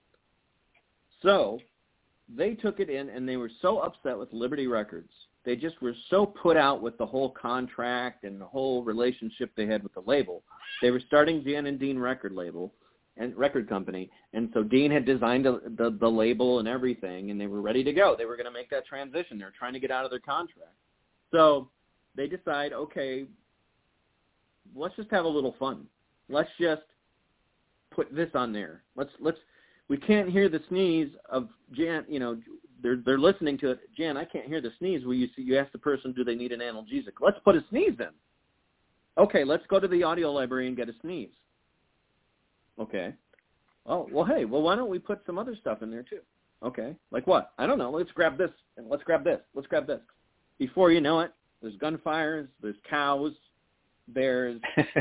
So they took it in, and they were so upset with Liberty Records. They just were so put out with the whole contract and the whole relationship they had with the label. They were starting Jan and Dean record label and record company, and so Dean had designed the, the the label and everything, and they were ready to go. They were going to make that transition. They were trying to get out of their contract. So they decide, okay, let's just have a little fun. Let's just put this on there. Let's let's. We can't hear the sneeze of Jan. You know, they're they're listening to it. Jan, I can't hear the sneeze. Well, you see, you ask the person, do they need an analgesic? Let's put a sneeze in. Okay, let's go to the audio library and get a sneeze. Okay. Oh well, hey, well, why don't we put some other stuff in there too? Okay, like what? I don't know. Let's grab this and let's grab this. Let's grab this. Before you know it, there's gunfires, there's cows, there's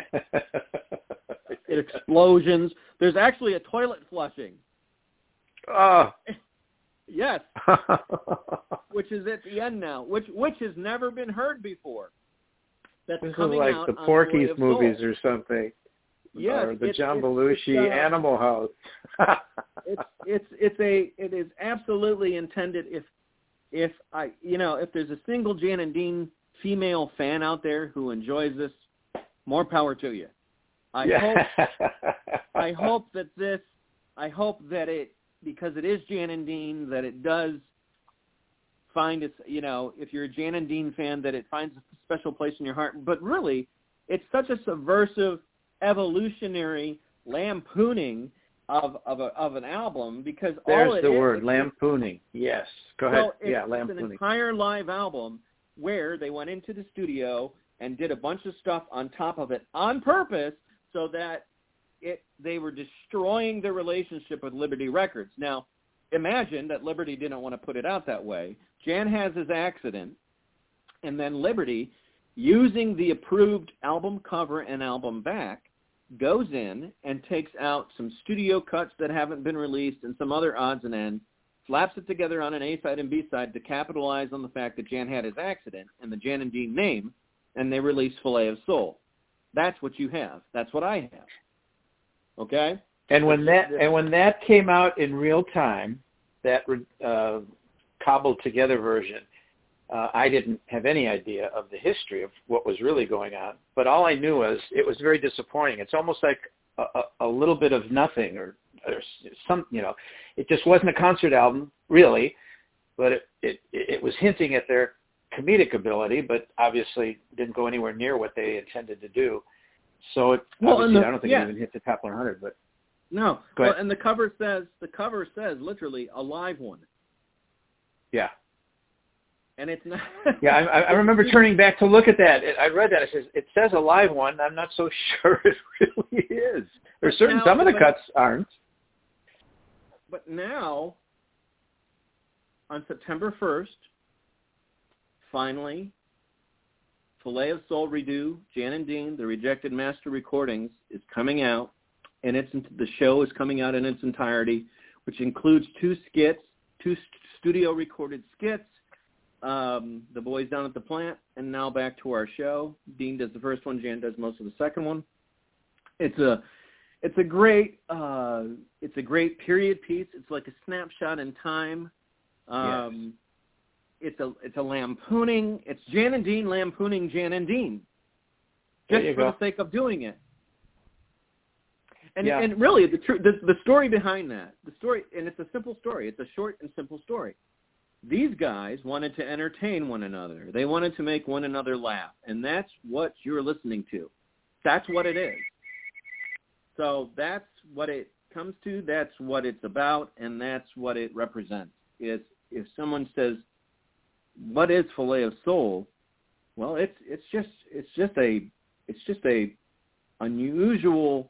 explosions. There's actually a toilet flushing. Oh. Yes. Which is at the end now, which which has never been heard before. That's this coming is like out the on Porky's Soul. movies or something. Yes, or the it's, John it's, Belushi it's, uh, Animal House. it's it's it's a it is absolutely intended. If if I you know if there's a single Jan and Dean female fan out there who enjoys this, more power to you. I yeah. hope I hope that this I hope that it, because it is Jan and Dean, that it does find its, you know, if you're a Jan and Dean fan, that it finds a special place in your heart. But really, it's such a subversive, evolutionary lampooning of of, a, of an album, because There's all it the is, word, lampooning. Yes. Go ahead. so it's, yeah, it's lampooning. an entire live album where they went into the studio and did a bunch of stuff on top of it on purpose, so that it they were destroying the relationship with Liberty Records. Now, imagine that Liberty didn't want to put it out that way. Jan has his accident, and then Liberty, using the approved album cover and album back, goes in and takes out some studio cuts that haven't been released and some other odds and ends, slaps it together on an A-side and B-side to capitalize on the fact that Jan had his accident and the Jan and Dean name, and they released Filet of Soul. That's what you have. That's what I have. Okay? And when that and when that came out in real time, that uh, cobbled together version, uh, I didn't have any idea of the history of what was really going on. But all I knew was it was very disappointing. It's almost like a, a, a little bit of nothing, or, or some, you know, it just wasn't a concert album really, but it, it it was hinting at their comedic ability, but obviously didn't go anywhere near what they intended to do. So it, well, obviously, the, I don't think yeah. it even hit the top one hundred, but. No, well, and the cover says the cover says literally a live one. Yeah, and it's not. yeah, I, I remember turning back to look at that. I read that. It says it says a live one. I'm not so sure it really is. There's certain now, some of the but, cuts aren't. But now, on September first, finally, Filet of Soul Redo, Jan and Dean, the Rejected Master Recordings, is coming out. And it's the show is coming out in its entirety, which includes two skits, two studio recorded skits, um, The Boys Down at the Plant, and now back to our show. Dean does the first one, Jan does most of the second one. It's a it's a great uh, it's a great period piece. It's like a snapshot in time. Um, yes. It's a it's a lampooning. It's Jan and Dean lampooning Jan and Dean, just for go. the sake of doing it. And, yeah. and really, the, tr- the the story behind that, the story, and it's a simple story. It's a short and simple story. These guys wanted to entertain one another. They wanted to make one another laugh, and that's what you're listening to. That's what it is. So that's what it comes to. That's what it's about, and that's what it represents. Is if someone says, "What is Filet of Soul?" Well, it's it's just it's just a it's just a unusual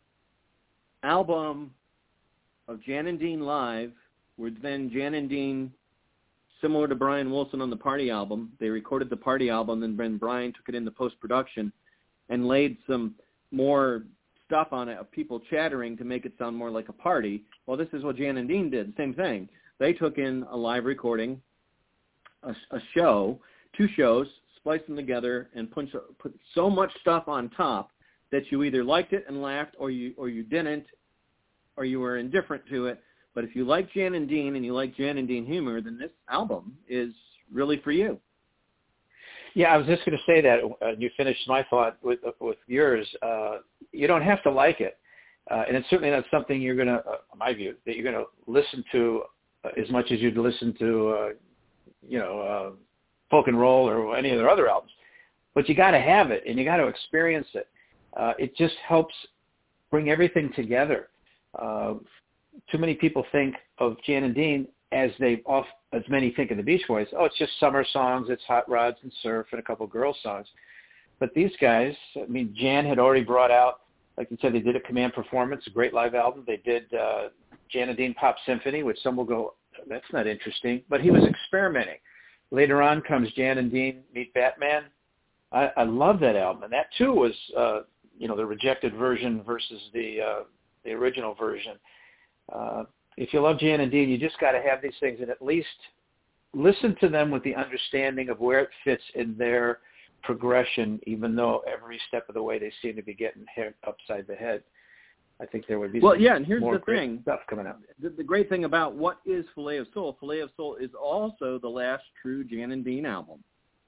album of Jan and Dean live, where then Jan and Dean, similar to Brian Wilson on the Party album, they recorded the Party album, and then Brian took it into post-production and laid some more stuff on it of people chattering to make it sound more like a party. Well, this is what Jan and Dean did, same thing. They took in a live recording, a, a show, two shows, spliced them together, and put, put so much stuff on top that you either liked it and laughed, or you or you didn't, or you were indifferent to it. But if you like Jan and Dean and you like Jan and Dean humor, then this album is really for you. Yeah, I was just going to say that. Uh, you finished my thought with with yours. Uh, you don't have to like it, uh, and it's certainly not something you're going to, uh, my view, that you're going to listen to uh, as much as you'd listen to, uh, you know, uh, folk and roll or any of their other albums. But you got to have it, and you got to experience it. Uh, it just helps bring everything together. Uh, too many people think of Jan and Dean as they off as many think of the Beach Boys. Oh, it's just summer songs, it's hot rods and surf and a couple of girl songs. But these guys, I mean, Jan had already brought out, like you said, they did a Command Performance, a great live album. They did uh, Jan and Dean Pop Symphony, which some will go, that's not interesting. But he was experimenting. Later on comes Jan and Dean Meet Batman. I, I love that album, and that too was. Uh, you know, the rejected version versus the uh, the original version. Uh, if you love Jan and Dean, you just got to have these things and at least listen to them with the understanding of where it fits in their progression, even though every step of the way they seem to be getting hit upside the head. I think there would be well, some yeah, and here's more the great thing. stuff coming out. The, the great thing about what is Filet of Soul, Filet of Soul is also the last true Jan and Dean album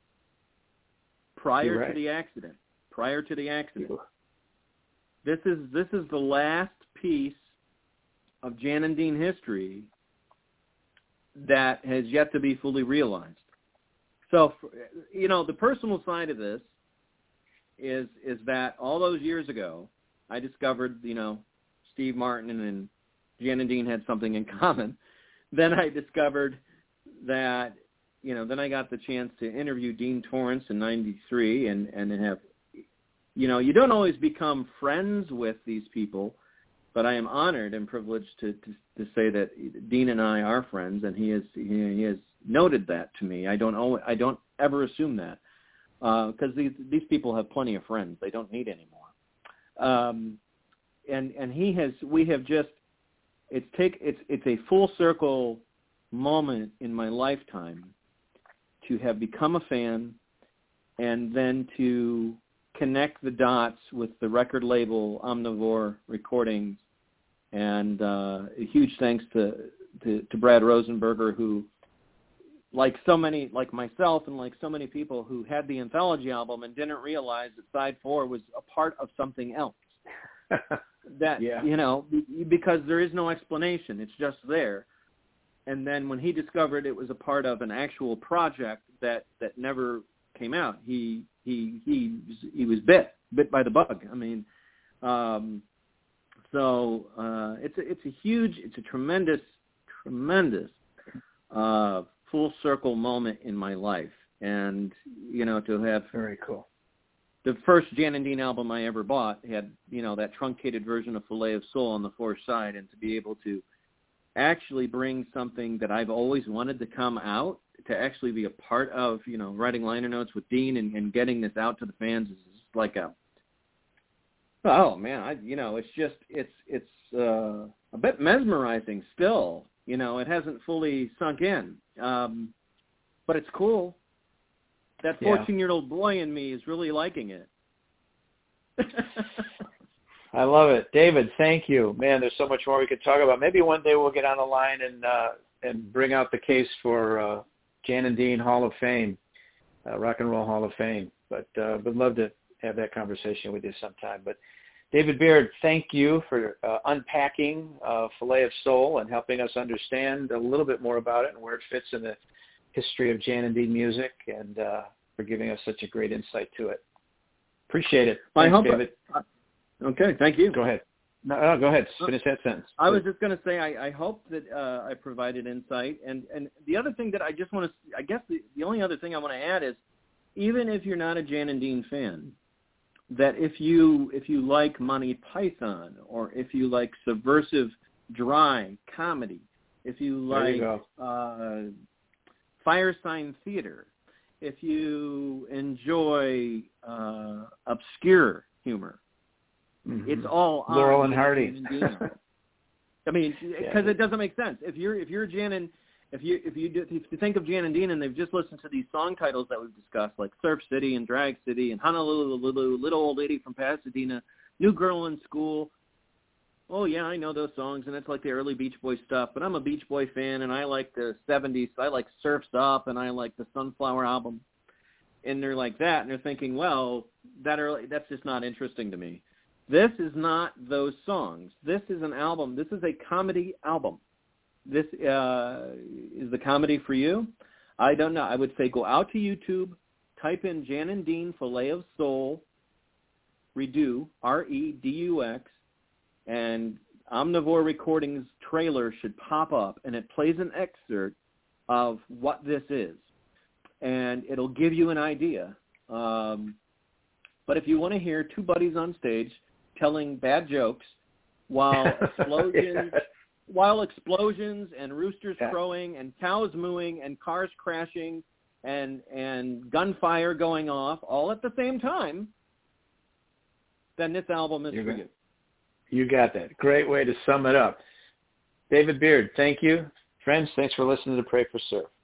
prior right. to the accident. Prior to the accident. This is this is the last piece of Jan and Dean history that has yet to be fully realized. So, you know, the personal side of this is is that all those years ago, I discovered, you know, Steve Martin and Jan and Dean had something in common. Then I discovered that, you know, then I got the chance to interview Dean Torrance in ninety-three and, and have, you know, you don't always become friends with these people, but I am honored and privileged to, to, to say that Dean and I are friends, and he has he, he has noted that to me. I don't always, I don't ever assume that because uh, these these people have plenty of friends. They don't need any more. Um, and and he has we have just it's take it's it's a full circle moment in my lifetime to have become a fan and then to connect the dots with the record label Omnivore Recordings. And uh, a huge thanks to, to, to Brad Rosenberger, who, like so many, like myself and like so many people who had the anthology album and didn't realize that side four was a part of something else. That, yeah. you know, because there is no explanation. It's just there. And then when he discovered it was a part of an actual project that, that never came out, he he he he was bit bit by the bug. I mean, um, so uh, it's a, it's a huge, it's a tremendous, tremendous uh, full circle moment in my life, and you know, to have very cool. The first Jan and Dean album I ever bought had, you know, that truncated version of Fillet of Soul on the fourth side, and to be able to actually bring something that I've always wanted to come out, to actually be a part of, you know, writing liner notes with Dean and, and getting this out to the fans is just like a, oh man, I, you know, it's just, it's, it's uh, a bit mesmerizing still, you know, it hasn't fully sunk in, um, but it's cool. That fourteen-year-old boy in me is really liking it. I love it. David, thank you. Man, there's so much more we could talk about. Maybe one day we'll get on the line and uh, and bring out the case for uh, Jan and Dean Hall of Fame, uh, Rock and Roll Hall of Fame. But uh, would love to have that conversation with you sometime. But David Beard, thank you for uh, unpacking uh, Fillet of Soul and helping us understand a little bit more about it and where it fits in the history of Jan and Dean music, and uh, for giving us such a great insight to it. Appreciate it. Thanks, I hope David. I, okay, thank you. Go ahead. No, no go ahead. Finish that sentence. I was just going to say I, I hope that uh, I provided insight. And, and the other thing that I just want to, I guess the, the only other thing I want to add is, even if you're not a Jan and Dean fan, that if you if you like Monty Python, or if you like subversive, dry comedy, if you like you uh, Firesign Theater, if you enjoy uh, obscure humor, mm-hmm. it's all on Laurel and Hardy. I mean, because yeah. it doesn't make sense. If you're if you're Jan and if you if you do, if you think of Jan and Dean and they've just listened to these song titles that we've discussed, like Surf City and Drag City and Honolulu, Little Old Lady from Pasadena, New Girl in School. Oh, yeah, I know those songs, and it's like the early Beach Boy stuff, but I'm a Beach Boy fan, and I like the seventies. I like Surf's Up, and I like the Sunflower album. And they're like that, and they're thinking, well, that early, that's just not interesting to me. This is not those songs. This is an album. This is a comedy album. This uh, is the comedy for you? I don't know. I would say go out to YouTube, type in Jan and Dean Fillet of Soul, Redo, R E D U X, and Omnivore Recordings trailer should pop up, and it plays an excerpt of what this is, and it'll give you an idea. Um, but if you want to hear two buddies on stage telling bad jokes while explosions, yeah. while explosions and roosters yeah. crowing and cows mooing and cars crashing and and gunfire going off all at the same time, then this album is You're for good. you. You got that. Great way to sum it up. David Beard, thank you. Friends, thanks for listening to Pray for Surf.